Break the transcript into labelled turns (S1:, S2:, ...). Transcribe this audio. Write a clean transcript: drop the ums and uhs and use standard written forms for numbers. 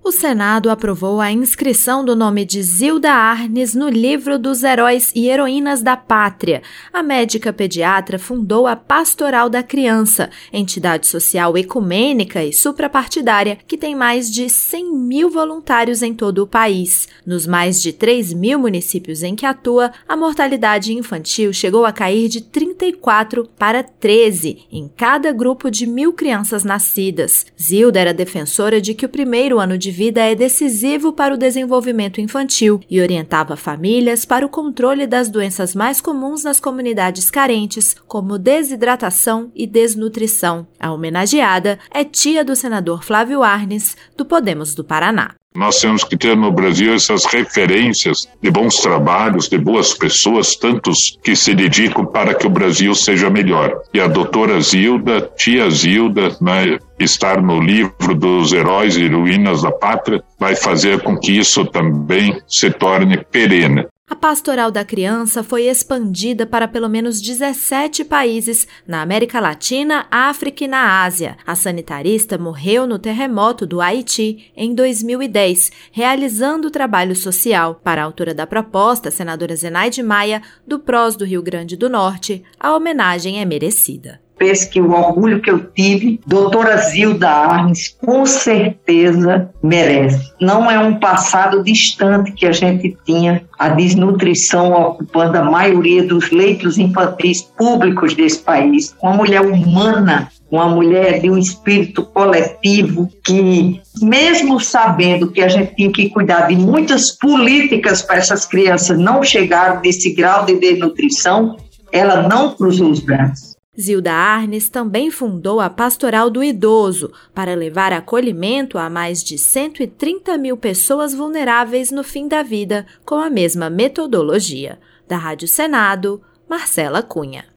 S1: O Senado aprovou a inscrição do nome de Zilda Arnes no livro dos Heróis e Heroínas da Pátria. A médica pediatra fundou a Pastoral da Criança, entidade social ecumênica e suprapartidária que tem mais de 100 mil voluntários em todo o país. Nos mais de 3 mil municípios em que atua, a mortalidade infantil chegou a cair de 34 para 13 em cada grupo de 1.000 crianças nascidas. Zilda era defensora de que o primeiro ano de vida é decisivo para o desenvolvimento infantil e orientava famílias para o controle das doenças mais comuns nas comunidades carentes, como desidratação e desnutrição. A homenageada é tia do senador Flávio Arnes, do Podemos do Paraná.
S2: Nós temos que ter no Brasil essas referências de bons trabalhos, de boas pessoas, tantos que se dedicam para que o Brasil seja melhor. E a doutora Zilda, tia Zilda, estar no livro dos Heróis e Heroínas da Pátria, vai fazer com que isso também se torne perene.
S1: A Pastoral da Criança foi expandida para pelo menos 17 países na América Latina, África e na Ásia. A sanitarista morreu no terremoto do Haiti em 2010, realizando trabalho social. Para a autora da proposta, a senadora Zenaide Maia, do PROS do Rio Grande do Norte, a homenagem é merecida.
S3: Penso que o orgulho que eu tive, doutora Zilda Arnes, com certeza merece. Não é um passado distante que a gente tinha a desnutrição ocupando a maioria dos leitos infantis públicos desse país. Uma mulher humana, uma mulher de um espírito coletivo que, mesmo sabendo que a gente tinha que cuidar de muitas políticas para essas crianças não chegarem nesse grau de desnutrição, ela não cruzou os braços.
S1: Zilda Arnes também fundou a Pastoral do Idoso para levar acolhimento a mais de 130 mil pessoas vulneráveis no fim da vida com a mesma metodologia. Da Rádio Senado, Marcela Cunha.